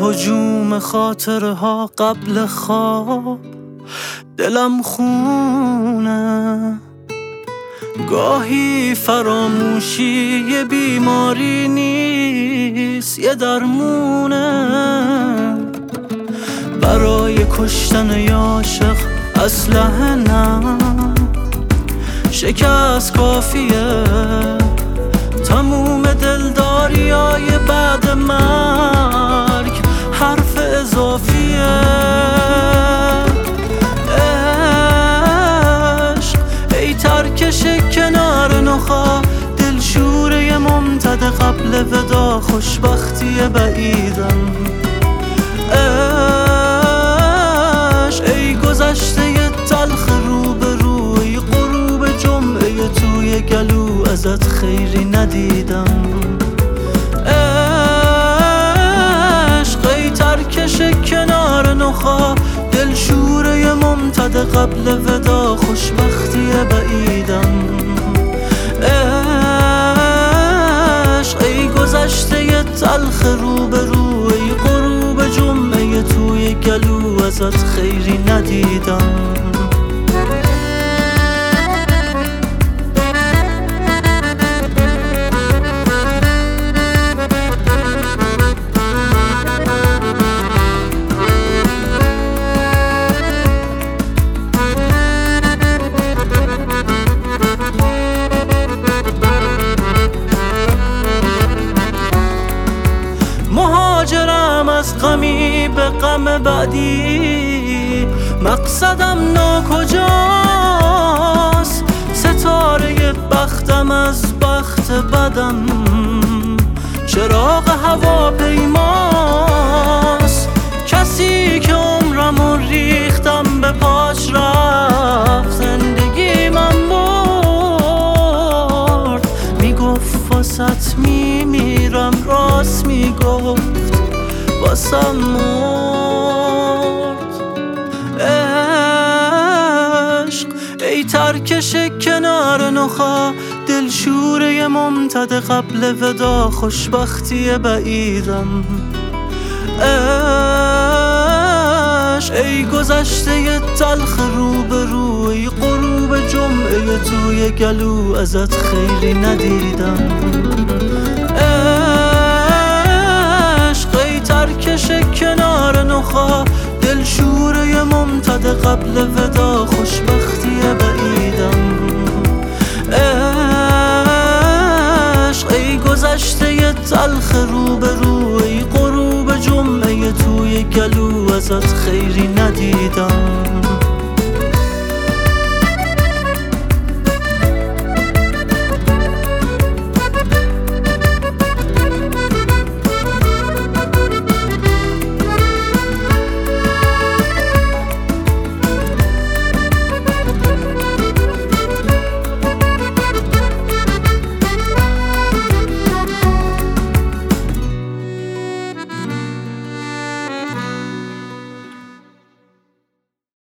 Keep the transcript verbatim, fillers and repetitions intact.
هجوم خاطره ها قبل خواب دلم خونه. گاهی فراموشی یه بیماری نیست، یه درمونه. برای کشتن یه عاشق اسلحه نه، شکست کافیه. تموم دلداریای بعد مرگ حرف اضافیه. عشق ای ترکش کنار نخا، دلشوره ممتد قبل ودا، خوشبختی بعیدم. عشق ای گذشته تلخ رو به روی، غروب جمعه توی گلو ازت خیری ندیدم. عشق ای ترکش کنار نخا، دلشوره ممتد قبل ودا، خوشبختی بعیدم. عشق ای گذشته تلخ رو به روی، غروب جمعه توی گلو ازت خیری ندیدم. مهاجرم از غمی به غم بعدی، مقصدم ناکجاست. ستاره بختم از بخت بدم، چراغ هواپیماست. کسی که عمرمو ریختم به پاش رفت، زندگی من برد. میگفت واسط میمیرم، راست میگفت واسم مرد. عشق ای ترکش کنار نخا، دلشوره ممتد قبل ودا، خوشبختی بعیدم. عشق ای گذشته تلخ رو به روی، غروب جمعه توی گلو ازت خیری ندیدم. ترکش کنار نخا، دلشوره ممتد قبل ودا، خوشبختی بعیدم. عشق ای گذشته تلخ رو به روی، غروب جمعه توی گلو ازت خیری ندیدم.